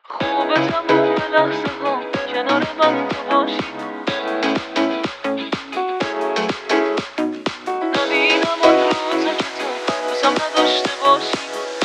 خوبه تموم لحظه ها کنار من تو باشی، نبینم آن روزا که تو دوستم نداشته باشی.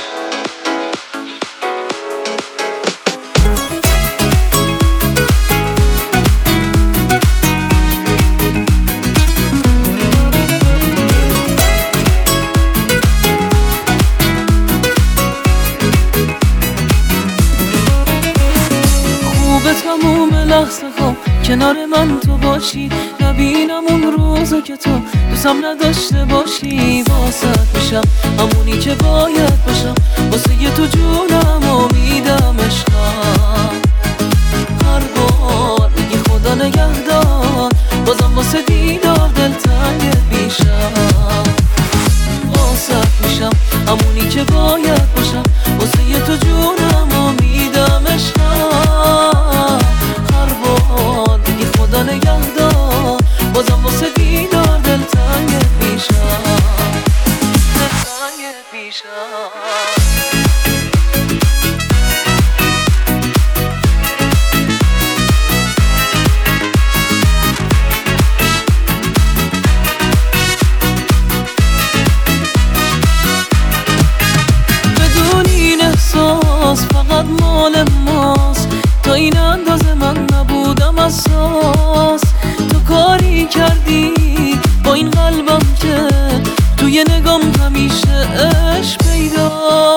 خوبه تموم لحظه ها کنار من تو باشی، نبینم اون روزا که تو دوستم نداشته باشی. واسه میشم همونی که باید باشم، واسه یه تو جونم و میدم عشقم. هر بار میگی خدا نگهدار، بازم واسه دیدار دلتنگ میشم. واسه میشم همونی که باید باشم، واسه یه تو جونم و میدم عشقم. هر بار میگی خدا نگهدار، بازم واسه دیدار دلتنگ میشم، دلتنگ میشم. فقط مال ماست، تا این اندازه من نبودم اساس. تو کاری کردی با این قلبم که توی نگام همیشه عشق پیدا.